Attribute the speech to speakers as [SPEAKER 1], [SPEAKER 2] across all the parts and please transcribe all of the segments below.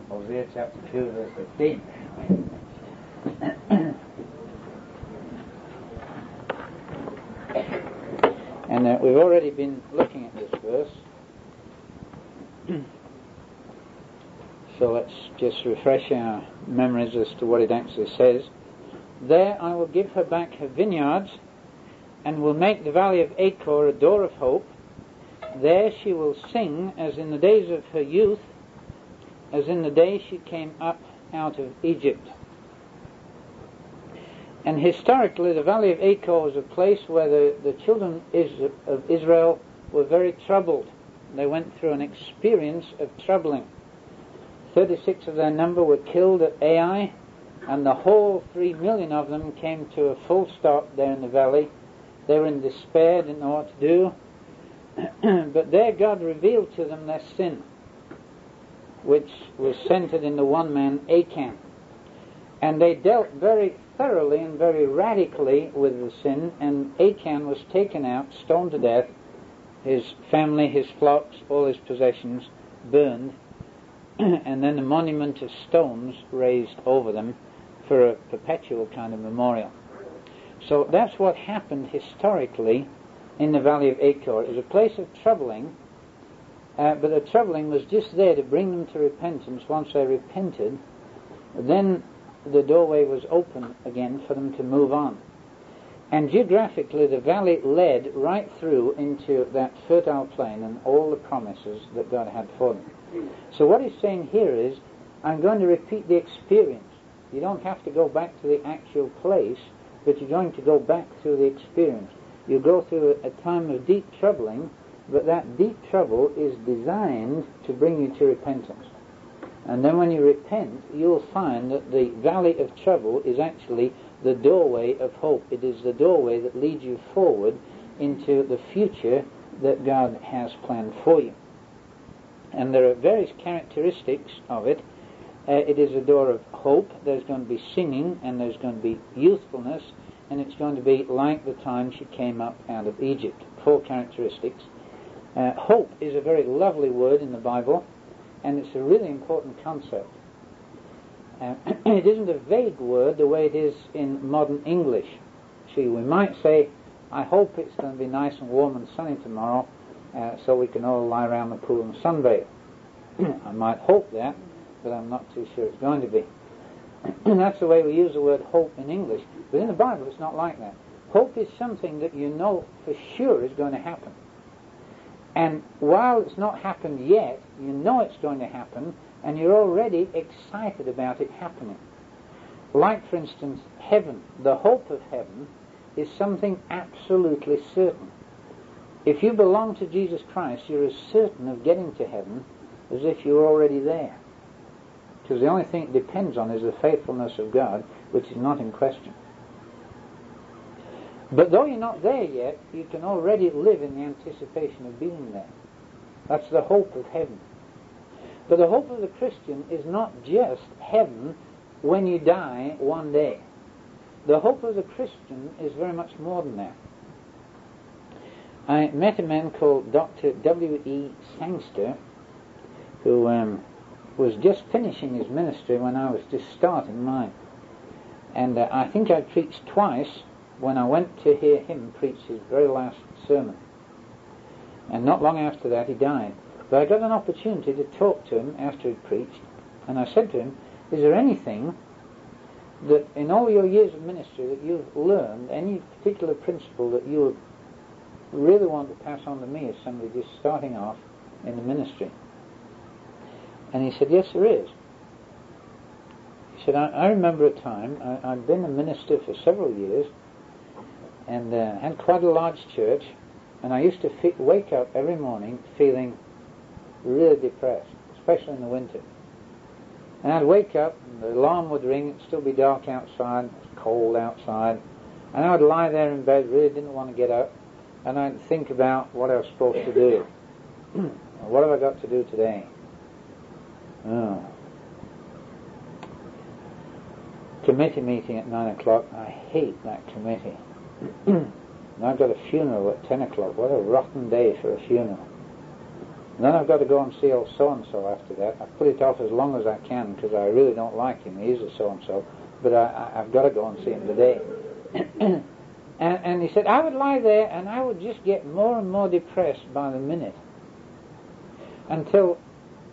[SPEAKER 1] Hosea chapter 2, verse 15. And we've already been looking at this verse. So let's just refresh our memories as to what it actually says. There I will give her back her vineyards, and will make the valley of Achor a door of hope. There she will sing as in the days of her youth, as in the day she came up out of Egypt. And historically, the valley of Achor was a place where the children of Israel were very troubled. They went through an experience of troubling. 36 of their number were killed at Ai, and the whole 3 million of them came to a full stop there in the valley. They were in despair, didn't know what to do. But there God revealed to them their sin, which was centered in the one man, Achan. And they dealt very thoroughly and very radically with the sin, and Achan was taken out, stoned to death, his family, his flocks, all his possessions burned, and then a monument of stones raised over them for a perpetual kind of memorial. So that's what happened historically in the valley of Achor. It was a place of troubling, but the troubling was just there to bring them to repentance. Once they repented, then the doorway was open again for them to move on. And geographically, the valley led right through into that fertile plain and all the promises that God had for them. So what he's saying here is, I'm going to repeat the experience. You don't have to go back to the actual place, but you're going to go back through the experience. You go through a time of deep troubling, but that deep trouble is designed to bring you to repentance. And then when you repent, you'll find that the valley of trouble is actually the doorway of hope. It is the doorway that leads you forward into the future that God has planned for you. And there are various characteristics of it. It is a door of hope. There's going to be singing, and there's going to be youthfulness, and it's going to be like the time she came up out of Egypt. 4 characteristics. Hope is a very lovely word in the Bible, and it's a really important concept. It isn't a vague word the way it is in modern English. See, we might say, I hope it's going to be nice and warm and sunny tomorrow, so we can all lie around the pool and sunbathe. I might hope that, but I'm not too sure it's going to be. That's the way we use the word hope in English. But in the Bible, it's not like that. Hope is something that you know for sure is going to happen. And while it's not happened yet, you know it's going to happen, and you're already excited about it happening. Like, for instance, heaven. The hope of heaven is something absolutely certain. If you belong to Jesus Christ, you're as certain of getting to heaven as if you were already there. Because the only thing it depends on is the faithfulness of God, which is not in question. But though you're not there yet, you can already live in the anticipation of being there. That's the hope of heaven. But the hope of the Christian is not just heaven when you die one day. The hope of the Christian is very much more than that. I met a man called Dr. W.E. Sangster, who was just finishing his ministry when I was just starting mine. And I think I preached twice when I went to hear him preach his very last sermon. And not long after that he died. But I got an opportunity to talk to him after he'd preached, and I said to him, is there anything that in all your years of ministry that you've learned, any particular principle that you would really want to pass on to me as somebody just starting off in the ministry? And he said, yes, there is. He said, I remember a time, I'd been a minister for several years, and had quite a large church, and I used to wake up every morning feeling really depressed, especially in the winter. And I'd wake up, and the alarm would ring, it'd still be dark outside, it was cold outside, and I would lie there in bed, really didn't want to get up, and I'd think about what I was supposed to do. What have I got to do today? Oh. Committee meeting at 9 o'clock, I hate that committee. And I've got a funeral at 10 o'clock. What a rotten day for a funeral. And then I've got to go and see old so-and-so after that. I've put it off as long as I can because I really don't like him. He is a so-and-so. But I've got to go and see him today. and he said, I would lie there and I would just get more and more depressed by the minute until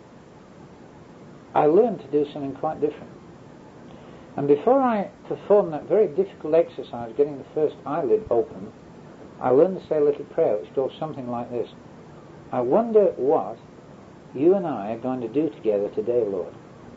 [SPEAKER 1] I learned to do something quite different. And before I performed that very difficult exercise, getting the first eyelid open, I learned to say a little prayer which goes something like this. I wonder what you and I are going to do together today, Lord.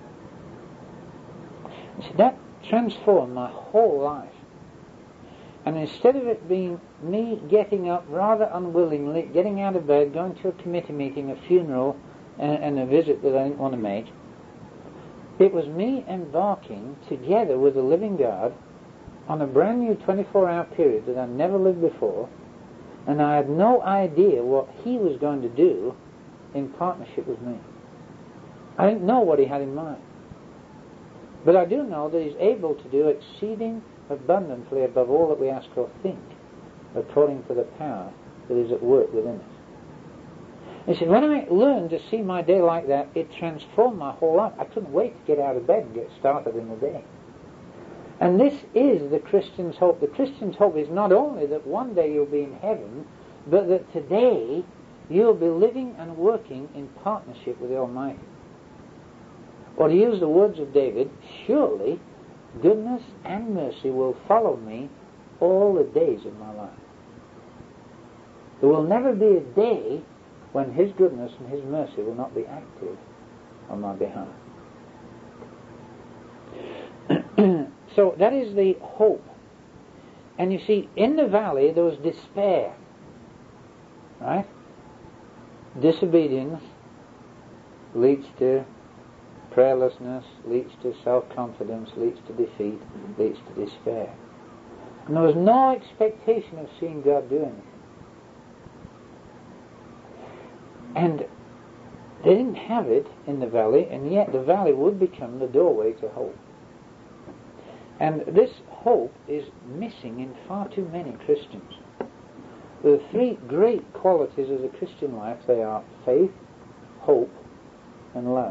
[SPEAKER 1] And so that transformed my whole life. And instead of it being me getting up rather unwillingly, getting out of bed, going to a committee meeting, a funeral, and a visit that I didn't want to make, it was me embarking together with the living God on a brand new 24-hour period that I never lived before, and I had no idea what he was going to do in partnership with me. I didn't know what he had in mind. But I do know that he's able to do exceeding abundantly above all that we ask or think, according to the power that is at work within us. He said, when I learned to see my day like that, it transformed my whole life. I couldn't wait to get out of bed and get started in the day. And this is the Christian's hope. The Christian's hope is not only that one day you'll be in heaven, but that today you'll be living and working in partnership with the Almighty. Or to use the words of David, surely goodness and mercy will follow me all the days of my life. There will never be a day when his goodness and his mercy will not be active on my behalf. So that is the hope. And you see, in the valley there was despair. Right? Disobedience leads to prayerlessness, leads to self-confidence, leads to defeat, leads to despair. And there was no expectation of seeing God do anything. And they didn't have it in the valley, and yet the valley would become the doorway to hope. And this hope is missing in far too many Christians. There are three great qualities of the Christian life. They are faith, hope, and love.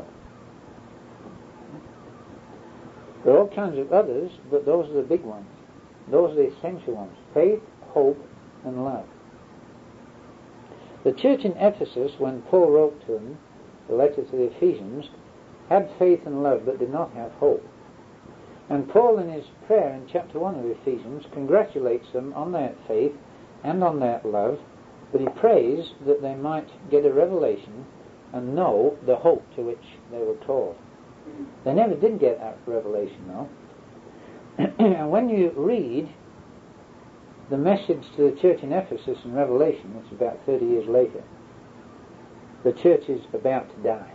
[SPEAKER 1] There are all kinds of others, but those are the big ones. Those are the essential ones. Faith, hope, and love. The church in Ephesus, when Paul wrote to them, the letter to the Ephesians, had faith and love, but did not have hope. And Paul, in his prayer in chapter 1 of Ephesians, congratulates them on their faith and on their love, but he prays that they might get a revelation and know the hope to which they were called. They never did get that revelation, though. And when you read the message to the church in Ephesus in Revelation, it's about 30 years later, the church is about to die.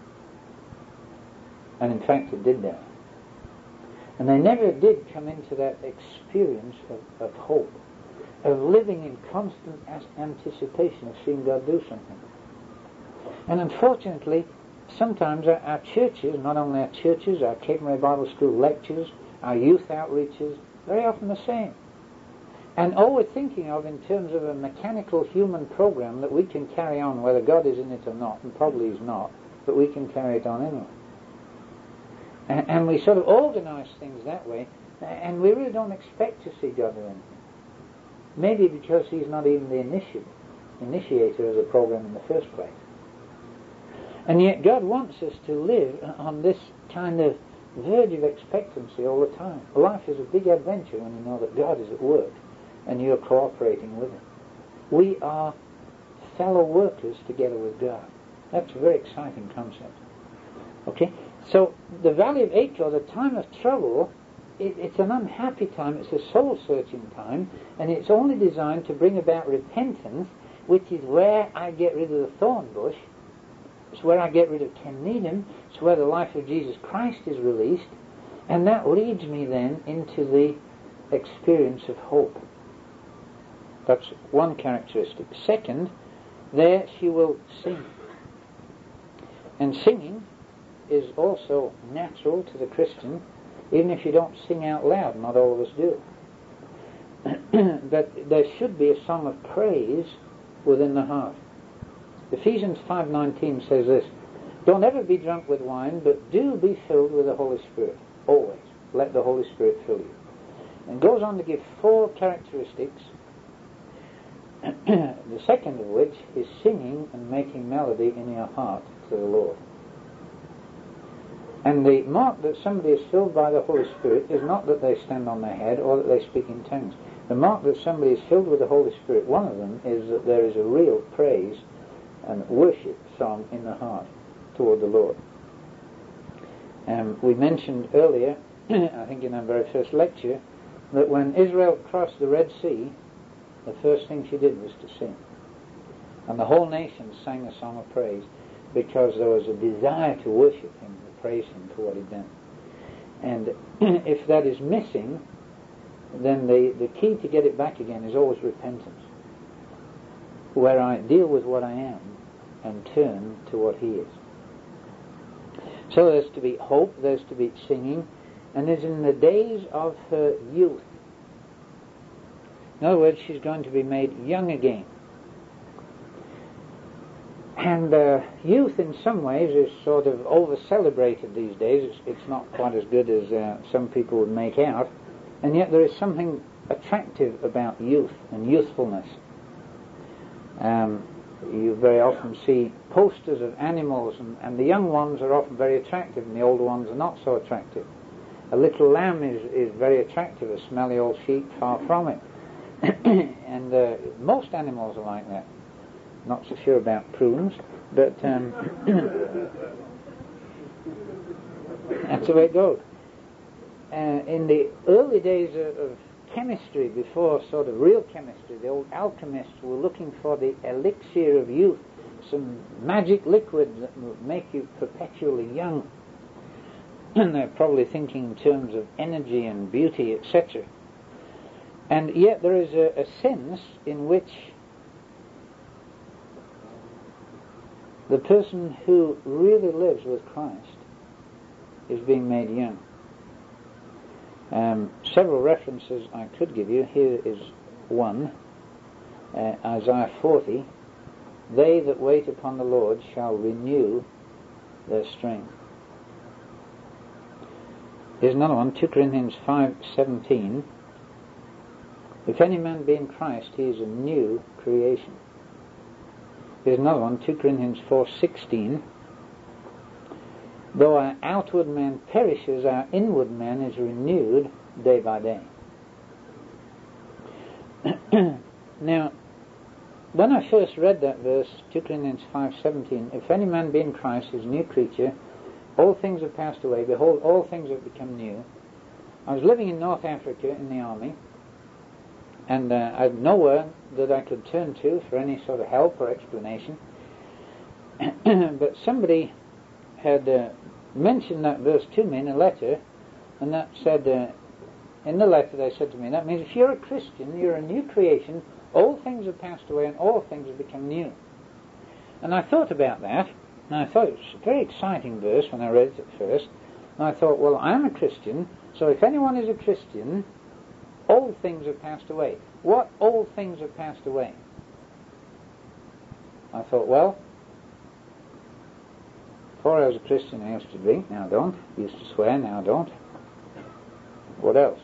[SPEAKER 1] And in fact it did die. And they never did come into that experience of hope, of living in constant anticipation of seeing God do something. And unfortunately, sometimes our churches, not only our churches, our Cape Mary Bible School lectures, our youth outreaches, very often the same. And all we're thinking of in terms of a mechanical human program that we can carry on whether God is in it or not, and probably He's not, but we can carry it on anyway. And we sort of organize things that way, and we really don't expect to see God do anything. Maybe because He's not even the initiator of the program in the first place. And yet God wants us to live on this kind of verge of expectancy all the time. Life is a big adventure when you know that God is at work and you're cooperating with Him. We are fellow workers together with God. That's a very exciting concept. Okay? So the Valley of Achor, the time of trouble, it's an unhappy time, it's a soul-searching time, and it's only designed to bring about repentance, which is where I get rid of the thorn bush. It's where I get rid of Ken Needham. It's where the life of Jesus Christ is released. And that leads me then into the experience of hope. That's one characteristic. Second, there she will sing. And singing is also natural to the Christian, even if you don't sing out loud. Not all of us do. But there should be a song of praise within the heart. Ephesians 5:19 says this: don't ever be drunk with wine, but do be filled with the Holy Spirit. Always. Let the Holy Spirit fill you. And goes on to give 4 characteristics, the second of which is singing and making melody in your heart to the Lord. And the mark that somebody is filled by the Holy Spirit is not that they stand on their head or that they speak in tongues. The mark that somebody is filled with the Holy Spirit, one of them is that there is a real praise and worship song in the heart toward the Lord. We mentioned earlier, I think in our very first lecture, that when Israel crossed the Red Sea, the first thing she did was to sing. And the whole nation sang a song of praise because there was a desire to worship him, to praise him for what he'd done. And if that is missing, then the key to get it back again is always repentance, where I deal with what I am and turn to what he is. So there's to be hope, there's to be singing, and there's in the days of her youth. In other words, she's going to be made young again. And youth in some ways is sort of over-celebrated these days. It's not quite as good as some people would make out. And yet there is something attractive about youth and youthfulness. You very often see posters of animals, and the young ones are often very attractive and the older ones are not so attractive. A little lamb is very attractive, a smelly old sheep, far from it. And most animals are like that. Not so sure about prunes, but that's the way it goes. In the early days of chemistry, before sort of real chemistry, the old alchemists were looking for the elixir of youth, some magic liquid that will make you perpetually young. And they're probably thinking in terms of energy and beauty, etc. And yet there is a sense in which the person who really lives with Christ is being made young. Several references I could give you. Here is one. Isaiah 40. They that wait upon the Lord shall renew their strength. Here's another one. 2 Corinthians 5:17. If any man be in Christ, he is a new creation. Here's another one. 2 Corinthians 4:16. Though our outward man perishes, our inward man is renewed day by day. Now, when I first read that verse, 2 Corinthians 5:17, if any man be in Christ, he is a new creature, all things have passed away, behold, all things have become new. I was living in North Africa in the army, and I had nowhere that I could turn to for any sort of help or explanation. But somebody had mentioned that verse to me in a letter, and that said, in the letter they said to me, that means if you're a Christian, you're a new creation, all things have passed away and all things have become new. And I thought about that, and I thought it was a very exciting verse when I read it at first, and I thought, well, I'm a Christian, so if anyone is a Christian, old things have passed away. What old things have passed away? I thought, well, before I was a Christian I used to drink, now I don't. Used to swear, now I don't. What else?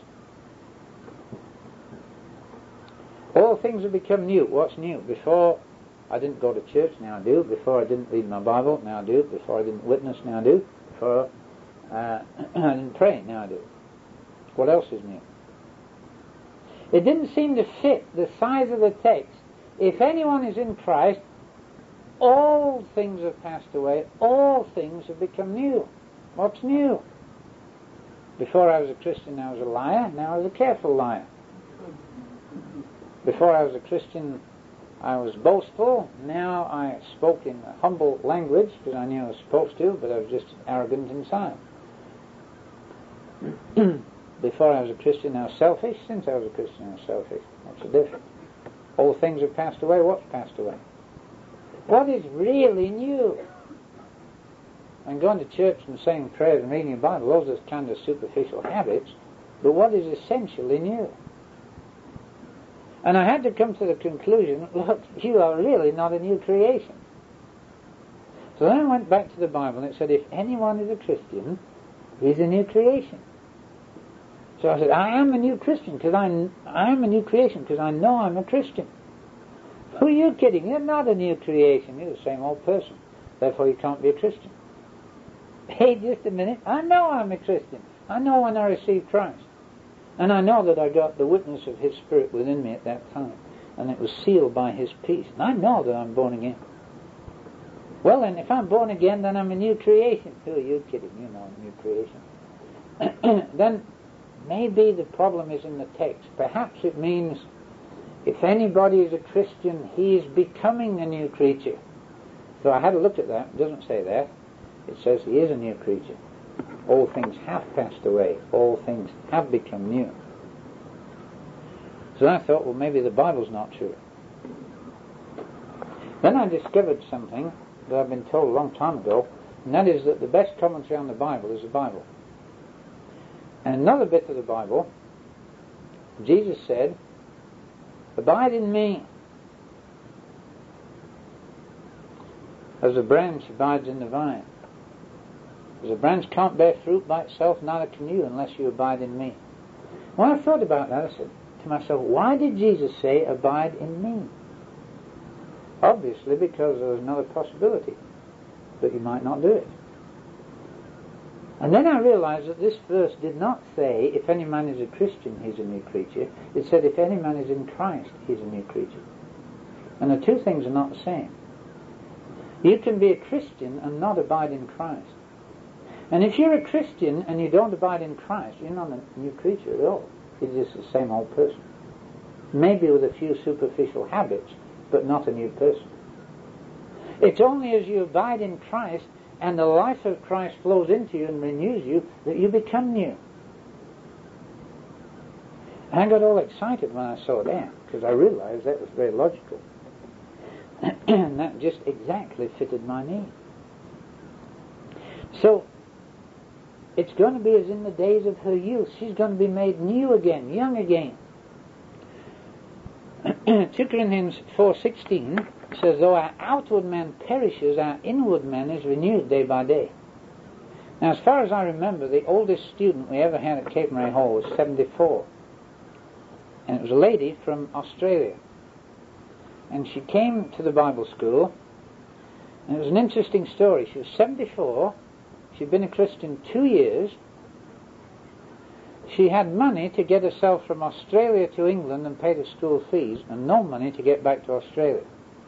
[SPEAKER 1] All things have become new. What's new? Before I didn't go to church, now I do. Before I didn't read my Bible, now I do. Before I didn't witness, now I do. Before I didn't pray, now I do. What else is new? It didn't seem to fit the size of the text. If anyone is in Christ, all things have passed away, all things have become new. What's new? Before I was a Christian, I was a liar, now I was a careful liar. Before I was a Christian, I was boastful, now I spoke in a humble language, because I knew I was supposed to, but I was just arrogant inside. Before I was a Christian, I was selfish. Since I was a Christian, I was selfish. What's the difference? All things have passed away. What's passed away? What is really new? And going to church and saying prayers and reading the Bible, those are kind of superficial habits, but what is essentially new? And I had to come to the conclusion, look, you are really not a new creation. So then I went back to the Bible and it said, if anyone is a Christian, he's a new creation. So I said, I am a new Christian because I am a new creation because I know I'm a Christian. Who are you kidding? You're not a new creation. You're the same old person. Therefore you can't be a Christian. Hey, just a minute. I know I'm a Christian. I know when I received Christ. And I know that I got the witness of His Spirit within me at that time. And it was sealed by His peace. And I know that I'm born again. Well then, if I'm born again, then I'm a new creation. Who are you kidding? You know I'm a new creation. Then maybe the problem is in the text. Perhaps it means if anybody is a Christian, he is becoming a new creature. So I had a look at that. It doesn't say that. It says he is a new creature. All things have passed away. All things have become new. So I thought, well, maybe the Bible's not true. Then I discovered something that I've been told a long time ago, and that is that the best commentary on the Bible is the Bible. And another bit of the Bible, Jesus said, abide in me, as a branch abides in the vine. As a branch can't bear fruit by itself, neither can you unless you abide in me. When I thought about that, I said to myself, why did Jesus say, abide in me? Obviously because there was another possibility that you might not do it. And then I realized that this verse did not say, if any man is a Christian, he's a new creature. It said, if any man is in Christ, he's a new creature. And the two things are not the same. You can be a Christian and not abide in Christ. And if you're a Christian and you don't abide in Christ, you're not a new creature at all. You're just the same old person. Maybe with a few superficial habits, but not a new person. It's only as you abide in Christ and the life of Christ flows into you and renews you that you become new. And I got all excited when I saw that, because I realized that was very logical. And that just exactly fitted my need. So, it's going to be as in the days of her youth. She's going to be made new again, young again. 2 Corinthians 4:16 says, though our outward man perishes, our inward man is renewed day by day. Now, as far as I remember, the oldest student we ever had at Cape Murray Hall was 74. And it was a lady from Australia. And she came to the Bible school, and it was an interesting story. She was 74. She'd been a Christian 2 years. She had money to get herself from Australia to England and pay the school fees, and no money to get back to Australia.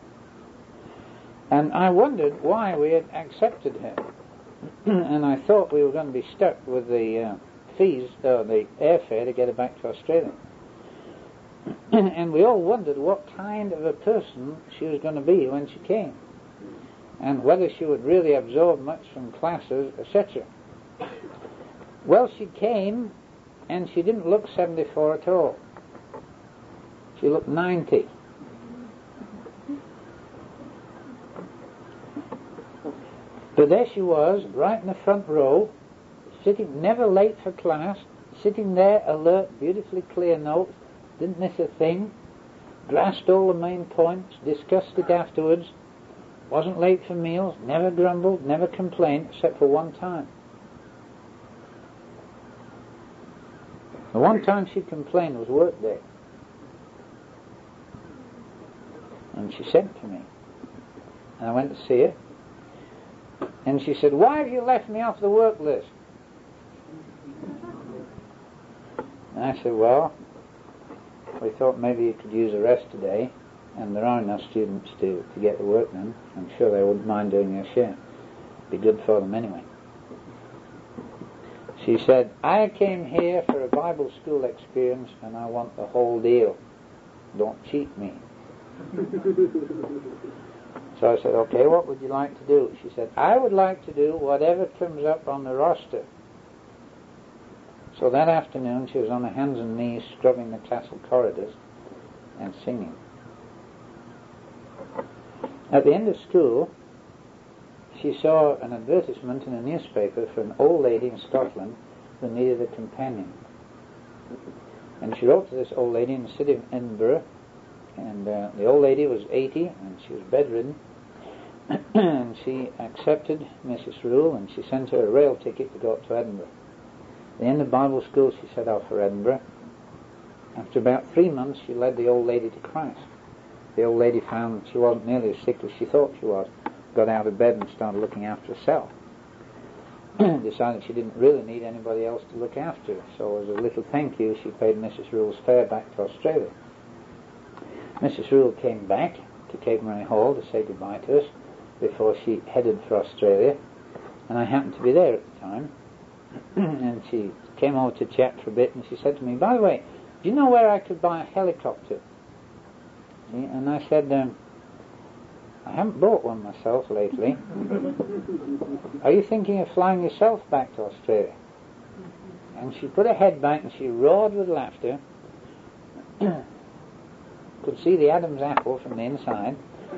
[SPEAKER 1] And I wondered why we had accepted her. And I thought we were going to be stuck with the fees, the airfare to get her back to Australia. And we all wondered what kind of a person she was going to be when she came, and whether she would really absorb much from classes, etc. Well, she came, and she didn't look 74 at all. She looked 90. But there she was, right in the front row, sitting, never late for class, sitting there alert, beautifully clear notes, didn't miss a thing, grasped all the main points, discussed it afterwards, wasn't late for meals, never grumbled, never complained, except for one time. The one time she complained was work day. And she sent for me. And I went to see her. And she said, why have you left me off the work list? And I said, well, we thought maybe you could use a rest today, and there are enough students to get the work done. I'm sure they wouldn't mind doing their share. It'd be good for them anyway. She said, I came here for a Bible school experience and I want the whole deal. Don't cheat me. So I said, okay, what would you like to do? She said, I would like to do whatever comes up on the roster. So that afternoon she was on her hands and knees scrubbing the castle corridors and singing. At the end of school, she saw an advertisement in a newspaper for an old lady in Scotland who needed a companion. And she wrote to this old lady in the city of Edinburgh, and the old lady was 80 and she was bedridden, And she accepted Mrs. Rule, and she sent her a rail ticket to go up to Edinburgh. At the end of Bible school, she set off for Edinburgh. After about 3 months, she led the old lady to Christ. The old lady found she wasn't nearly as sick as she thought she was, got out of bed and started looking after herself. Decided she didn't really need anybody else to look after her, so as a little thank you, she paid Mrs. Rule's fare back to Australia. Mrs. Rule came back to Cape Murray Hall to say goodbye to us before she headed for Australia, and I happened to be there at the time. And she came over to chat for a bit, and she said to me, "By the way, do you know where I could buy a helicopter?" See? And I said, "I haven't bought one myself lately. Are you thinking of flying yourself back to Australia?" And she put her head back and she roared with laughter. Could see the Adam's apple from the inside.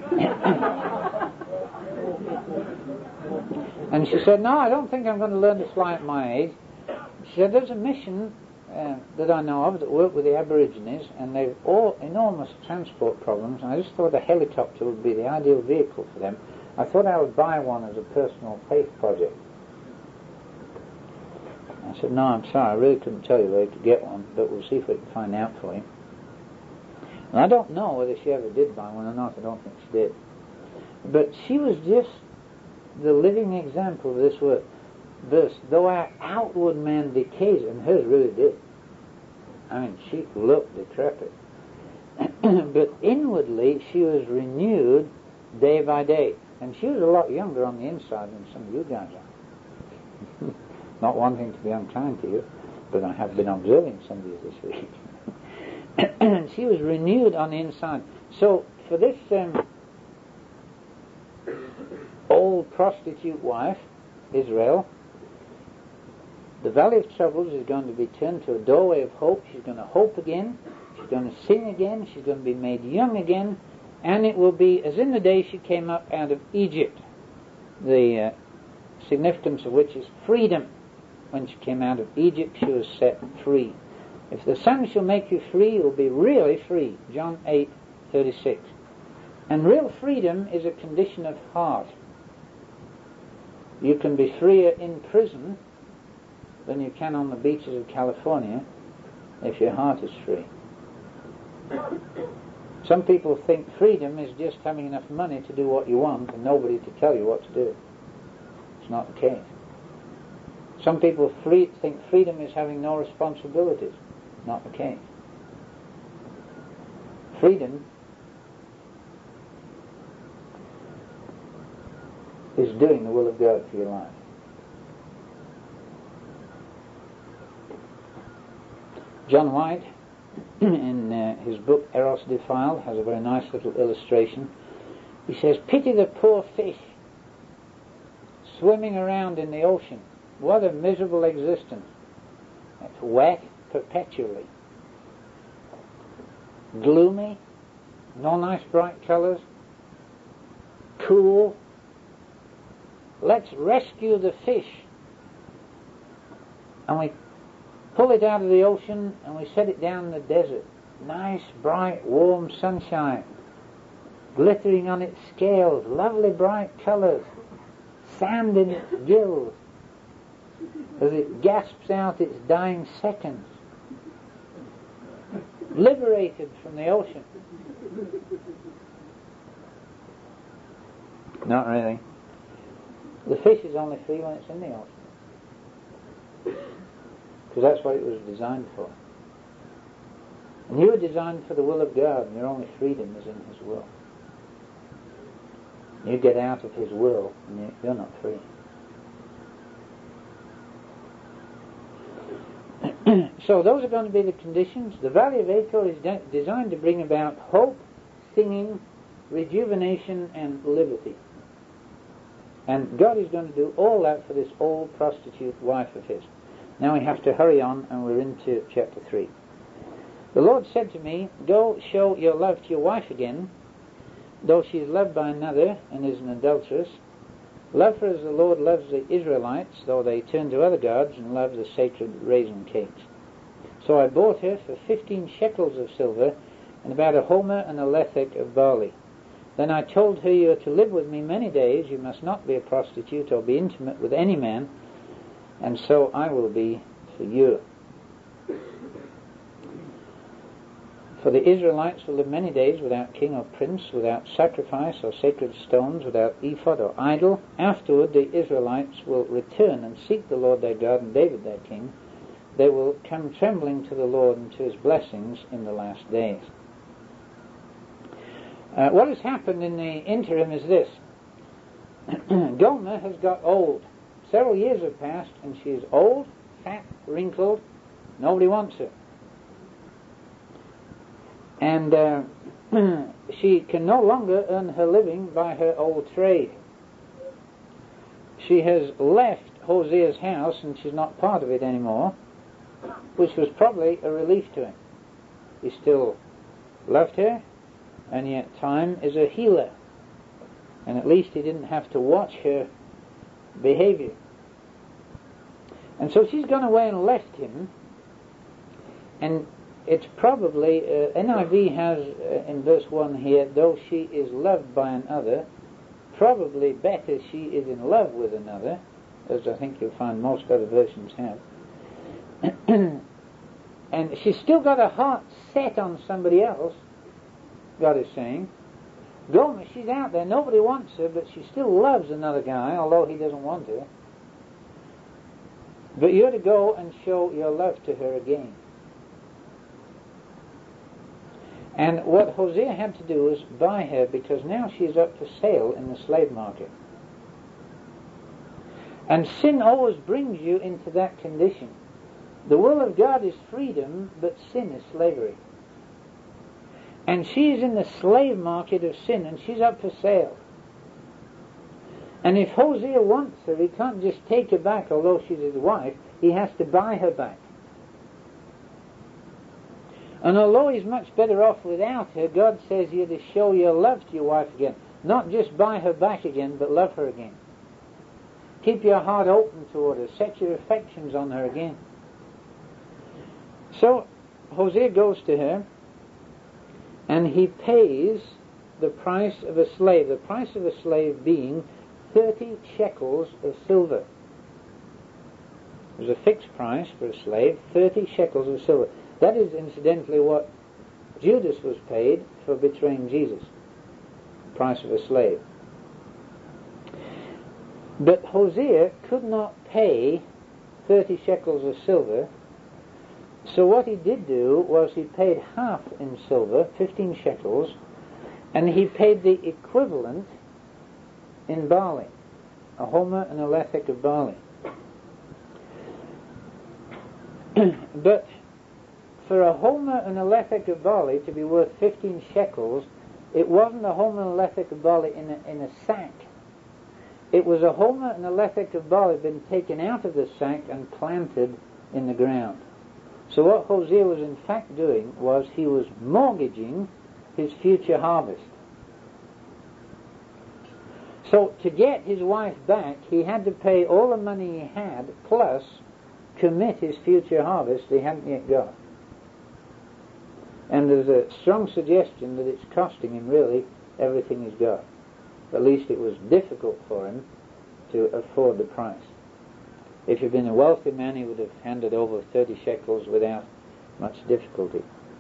[SPEAKER 1] And she said, "No, I don't think I'm going to learn to fly at my age." She said, "There's a mission that I know of that work with the Aborigines, and they've all enormous transport problems, and I just thought a helicopter would be the ideal vehicle for them. I thought I would buy one as a personal faith project." I said, "No, I'm sorry, I really couldn't tell you where you could get one, but we'll see if we can find out for you." And I don't know whether she ever did buy one or not. I don't think she did. But she was just the living example of this verse. Though our outward man decays, and hers really did. I mean, she looked decrepit. But inwardly, she was renewed day by day. And she was a lot younger on the inside than some of you guys are. Not wanting to be unkind to you, but I have been observing some of you this week. And she was renewed on the inside. So, for this old prostitute wife, Israel, the Valley of Troubles is going to be turned to a doorway of hope. She's going to hope again. She's going to sing again. She's going to be made young again. And it will be as in the day she came up out of Egypt. The significance of which is freedom. When she came out of Egypt, she was set free. If the Son shall make you free, you will be really free. John 8:36. And real freedom is a condition of heart. You can be freer in prison than you can on the beaches of California if your heart is free. Some people think freedom is just having enough money to do what you want and nobody to tell you what to do. It's not the case. Some people think freedom is having no responsibilities. Not the case. Freedom is doing the will of God for your life. John White, in his book Eros Defiled, has a very nice little illustration. He says, "Pity the poor fish swimming around in the ocean. What a miserable existence. It's wet perpetually. Gloomy, no nice bright colours, cool. Let's rescue the fish." And we pull it out of the ocean and we set it down in the desert. Nice, bright, warm sunshine, glittering on its scales, lovely bright colours, sand in its gills, as it gasps out its dying seconds. Liberated from the ocean. Not really. The fish is only free when it's in the ocean. Because that's what it was designed for. And you were designed for the will of God, and your only freedom is in His will. You get out of His will, and you're not free. So those are going to be the conditions. The Valley of Achor is designed to bring about hope, singing, rejuvenation, and liberty. And God is going to do all that for this old prostitute wife of His. Now we have to hurry on, and we're into chapter 3. The Lord said to me, "Go show your love to your wife again, though she is loved by another and is an adulteress. Love her as the Lord loves the Israelites, though they turn to other gods and love the sacred raisin cakes." So I bought her for 15 shekels of silver and about a homer and a lethek of barley. Then I told her, you are to live with me many days, you must not be a prostitute or be intimate with any man, and so I will be for you. For the Israelites will live many days without king or prince, without sacrifice or sacred stones, without ephod or idol. Afterward the Israelites will return and seek the Lord their God and David their king. They will come trembling to the Lord and to his blessings in the last days. What has happened in the interim is this. Gomer has got old. Several years have passed and she is old, fat, wrinkled. Nobody wants her. And she can no longer earn her living by her old trade. She has left Hosea's house and she's not part of it anymore, which was probably a relief to him. He still loved her, and yet time is a healer, and at least he didn't have to watch her behavior. And so she's gone away and left him, and it's probably, NIV has in verse 1 here, though she is loved by another, probably better she is in love with another, as I think you'll find most other versions have. And she's still got her heart set on somebody else, God is saying. Gomer, she's out there, nobody wants her, but she still loves another guy, although he doesn't want her. But you're to go and show your love to her again. And what Hosea had to do was buy her, because now she's up for sale in the slave market. And sin always brings you into that condition. The will of God is freedom, but sin is slavery. And she's in the slave market of sin, and she's up for sale. And if Hosea wants her, he can't just take her back, although she's his wife. He has to buy her back. And although he's much better off without her, God says you're to show your love to your wife again. Not just buy her back again, but love her again. Keep your heart open toward her. Set your affections on her again. So Hosea goes to her, and he pays the price of a slave. The price of a slave being 30 shekels of silver. There's a fixed price for a slave, 30 shekels of silver. That is incidentally what Judas was paid for betraying Jesus. The price of a slave. But Hosea could not pay 30 shekels of silver. So what he did do was he paid half in silver, 15 shekels, and he paid the equivalent in barley, a homer and a lethek of barley. But for a homer and a lethek of barley to be worth 15 shekels, it wasn't a homer and a lethek of barley in a sack. It was a homer and a lethek of barley been taken out of the sack and planted in the ground. So what Hosea was in fact doing was he was mortgaging his future harvest. So to get his wife back, he had to pay all the money he had, plus commit his future harvest he hadn't yet got. And there's a strong suggestion that it's costing him really everything he's got. At least it was difficult for him to afford the price. If he'd been a wealthy man, he would have handed over 30 shekels without much difficulty.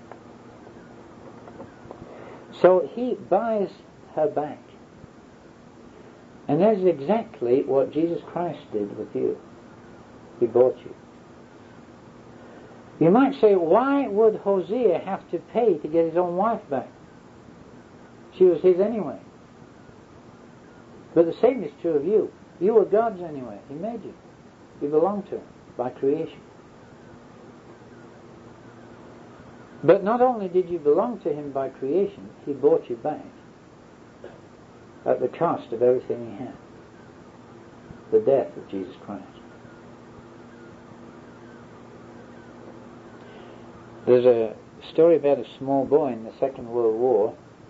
[SPEAKER 1] So he buys her back. And that's exactly what Jesus Christ did with you. He bought you. You might say, why would Hosea have to pay to get his own wife back? She was his anyway. But the same is true of you. You were God's anyway. He made you. You belong to him by creation. But not only did you belong to him by creation, he bought you back at the cost of everything he had. The death of Jesus Christ. There's a story about a small boy in the Second World War,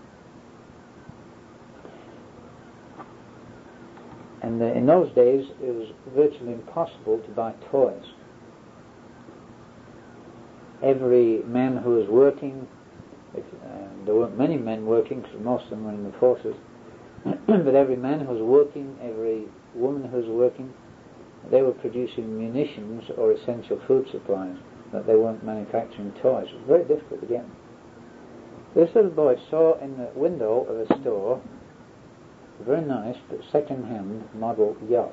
[SPEAKER 1] and in those days it was virtually impossible to buy toys. Every man who was working There weren't many men working because most of them were in the forces. But every man who was working, every woman who was working, they were producing munitions or essential food supplies, that they weren't manufacturing toys. It was very difficult to get them. This little boy saw in the window of a store a very nice but second-hand model yacht.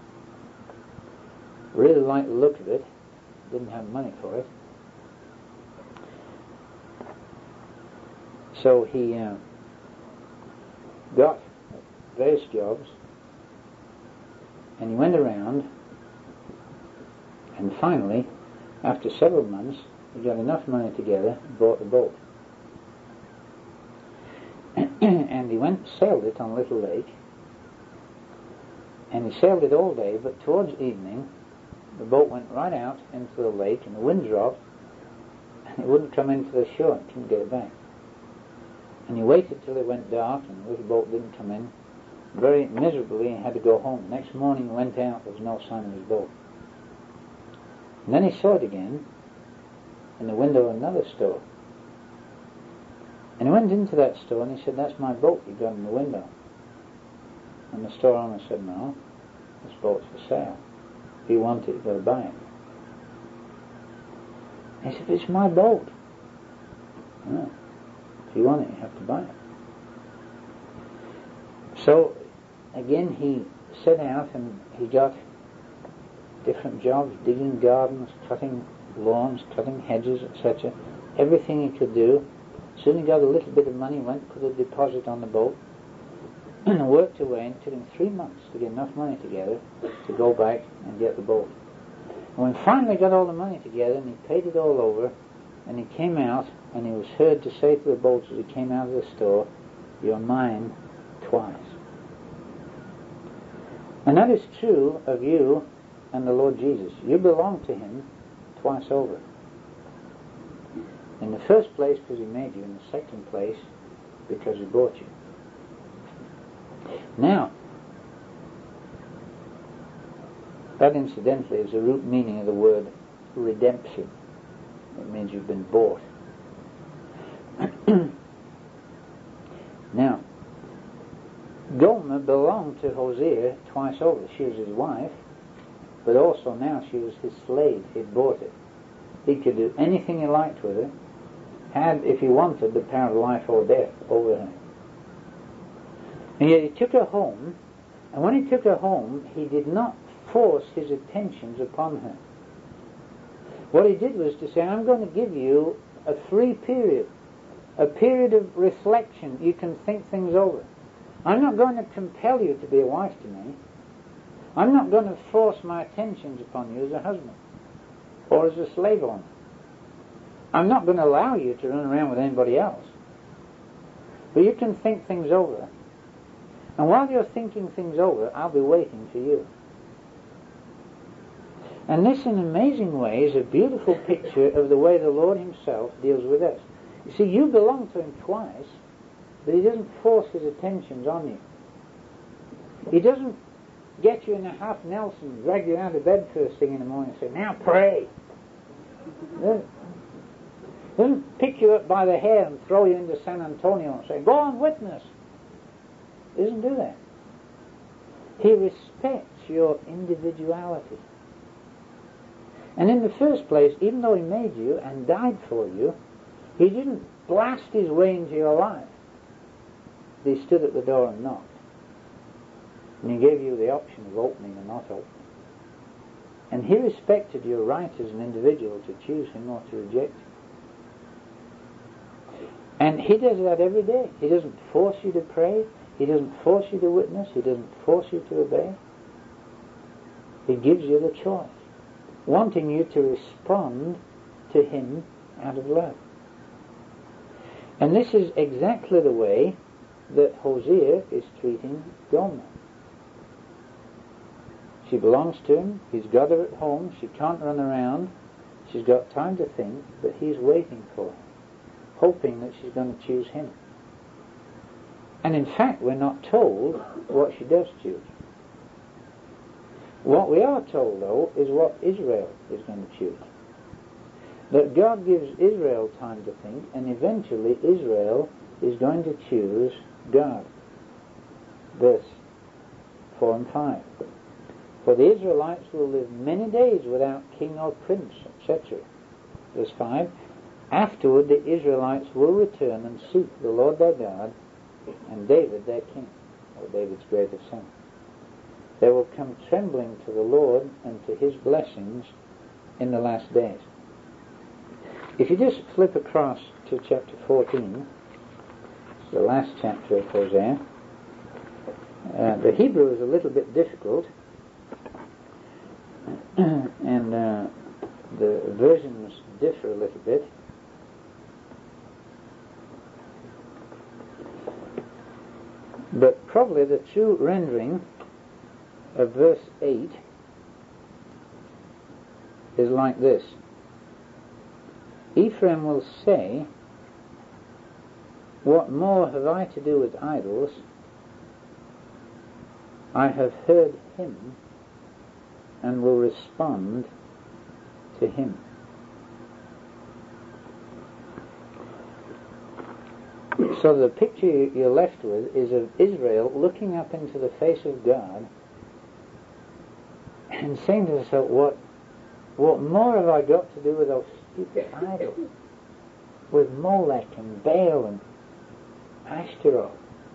[SPEAKER 1] Really liked the look of it, didn't have money for it. So he got various jobs, and he went around, and finally, after several months, he got enough money together and bought the boat. And he went and sailed it on a little lake, and he sailed it all day, but towards evening, the boat went right out into the lake, and the wind dropped, and it wouldn't come into the shore, and couldn't get it back. And he waited till it went dark, and the little boat didn't come in. Very miserably, he had to go home. The next morning he went out, there was no sign of his boat. And then he saw it again in the window of another store. And he went into that store and he said, "That's my boat you got in the window." And the store owner said, "No, this boat's for sale. If you want it, you've got to buy it." And he said, "It's my boat." "No, if you want it, you have to buy it." So again he set out and he got different jobs, digging gardens, cutting lawns, cutting hedges, etc. Everything he could do. Soon he got a little bit of money, went, put a deposit on the boat, and worked away, and it took him 3 months to get enough money together to go back and get the boat. And when finally got all the money together and he paid it all over, and he came out, and he was heard to say to the boat as he came out of the store, "You're mine twice." And that is true of you and the Lord Jesus. You belong to Him twice over. In the first place because He made you, in the second place because He bought you. Now, that incidentally is the root meaning of the word redemption. It means you've been bought. Now, Gomer belonged to Hosea twice over. She was his wife, but also now she was his slave. He'd bought her. He could do anything he liked with her, had, if he wanted, the power of life or death over her. And yet he took her home, and when he took her home, he did not force his attentions upon her. What he did was to say, "I'm going to give you a free period, a period of reflection. You can think things over. I'm not going to compel you to be a wife to me. I'm not going to force my attentions upon you as a husband or as a slave owner. I'm not going to allow you to run around with anybody else. But you can think things over. And while you're thinking things over, I'll be waiting for you." And this, in an amazing way, is a beautiful picture of the way the Lord Himself deals with us. You see, you belong to Him twice, but He doesn't force His attentions on you. He doesn't get you in a half Nelson, drag you out of bed first thing in the morning and say, "Now pray." He doesn't pick you up by the hair and throw you into San Antonio and say, "Go on, witness." He doesn't do that. He respects your individuality. And in the first place, even though He made you and died for you, He didn't blast His way into your life. He stood at the door and knocked. And He gave you the option of opening or not opening. And He respected your right as an individual to choose Him or to reject Him. And He does that every day. He doesn't force you to pray. He doesn't force you to witness. He doesn't force you to obey. He gives you the choice, wanting you to respond to Him out of love. And this is exactly the way that Hosea is treating Gomer. She belongs to him. He's got her at home. She can't run around. She's got time to think, but he's waiting for her, hoping that she's going to choose him. And in fact, we're not told what she does choose. What we are told, though, is what Israel is going to choose. that God gives Israel time to think, and eventually Israel is going to choose God. Verse 4 and 5. For the Israelites will live many days without king or prince, etc. Verse 5. Afterward the Israelites will return and seek the Lord their God and David their king, or David's greatest son. They will come trembling to the Lord and to his blessings in the last days. If you just flip across to chapter 14, the last chapter of Hosea, the Hebrew is a little bit difficult, and the versions differ a little bit. But probably the true rendering of verse 8 is like this. Ephraim will say, what more have I to do with idols? I have heard him and will respond to him. So the picture you're left with is of Israel looking up into the face of God and saying to herself, what more have I got to do with those stupid idols? With Molech and Baal and Ashtaroth?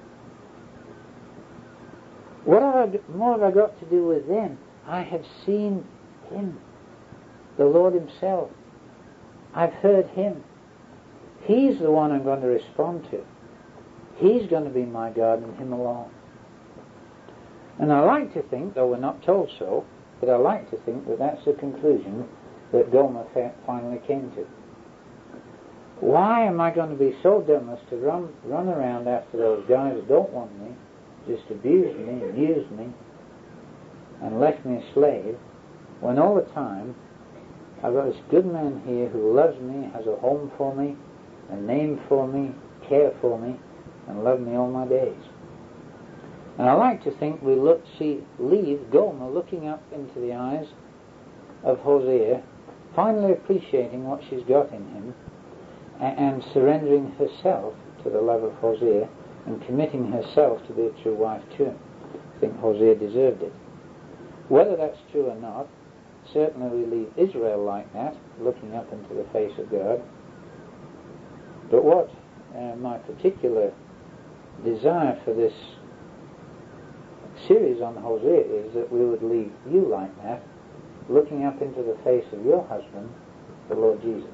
[SPEAKER 1] What more have I got to do with them? I have seen him, the Lord himself. I've heard him. He's the one I'm going to respond to. He's going to be my God and him alone. And I like to think, though we're not told so, but I like to think that that's the conclusion that Gomer finally came to. Why am I going to be so dumb as to run around after those guys who don't want me, just abuse me and use me, and left me a slave, when all the time I've got this good man here who loves me, has a home for me, a name for me, care for me, and love me all my days. And I like to think we leave Gomer looking up into the eyes of Hosea, finally appreciating what she's got in him, and surrendering herself to the love of Hosea, and committing herself to be a true wife to him. I think Hosea deserved it. Whether that's true or not, certainly we leave Israel like that, looking up into the face of God. But what my particular desire for this series on Hosea is that we would leave you like that, looking up into the face of your husband, the Lord Jesus,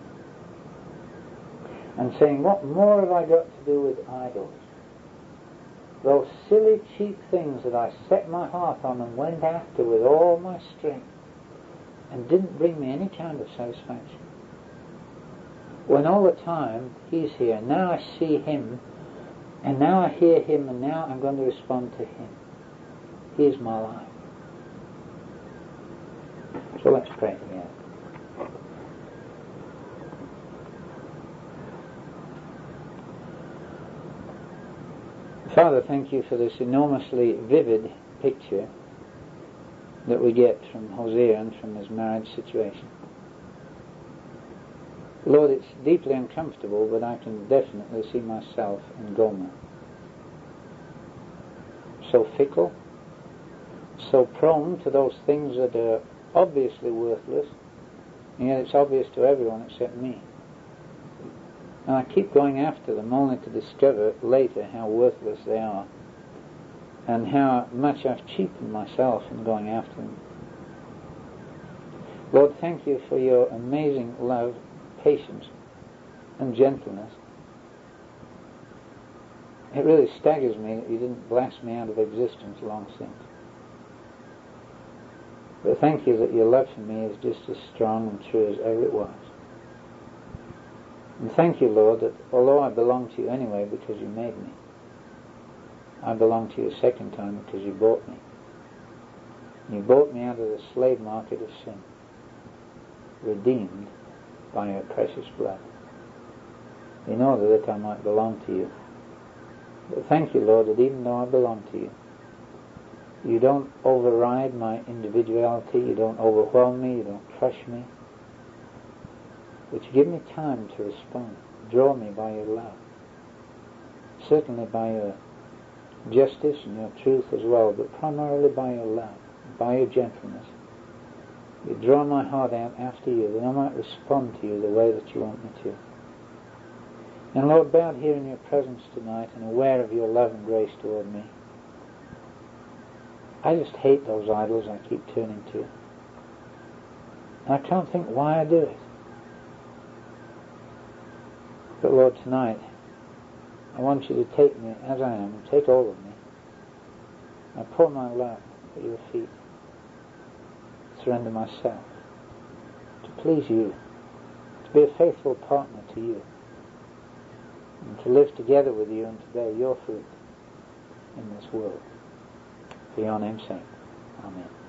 [SPEAKER 1] and saying, what more have I got to do with idols? Those silly, cheap things that I set my heart on and went after with all my strength and didn't bring me any kind of satisfaction. When all the time he's here, now I see him, and now I hear him, and now I'm going to respond to him. He is my life. So let's pray together. Father, thank you for this enormously vivid picture that we get from Hosea and from his marriage situation. Lord, it's deeply uncomfortable, but I can definitely see myself in Gomer. So fickle, so prone to those things that are obviously worthless, and yet it's obvious to everyone except me. And I keep going after them only to discover later how worthless they are and how much I've cheapened myself in going after them. Lord, thank you for your amazing love, patience, and gentleness. It really staggers me that you didn't blast me out of existence long since. But thank you that your love for me is just as strong and true as ever it was. And thank you, Lord, that although I belong to you anyway because you made me, I belong to you a second time because you bought me. You bought me out of the slave market of sin, redeemed by your precious blood, in order that I might belong to you. But thank you, Lord, that even though I belong to you, you don't override my individuality, you don't overwhelm me, you don't crush me. Would you give me time to respond? Draw me by your love. Certainly by your justice and your truth as well, but primarily by your love, by your gentleness. You draw my heart out after you, that I might respond to you the way that you want me to. And Lord, bowed here in your presence tonight and aware of your love and grace toward me, I just hate those idols I keep turning to. And I can't think why I do it. But Lord, tonight, I want you to take me as I am, and take all of me. I pour my love at your feet. Surrender myself to please you, to be a faithful partner to you, and to live together with you and to bear your fruit in this world. For your name's sake. Amen.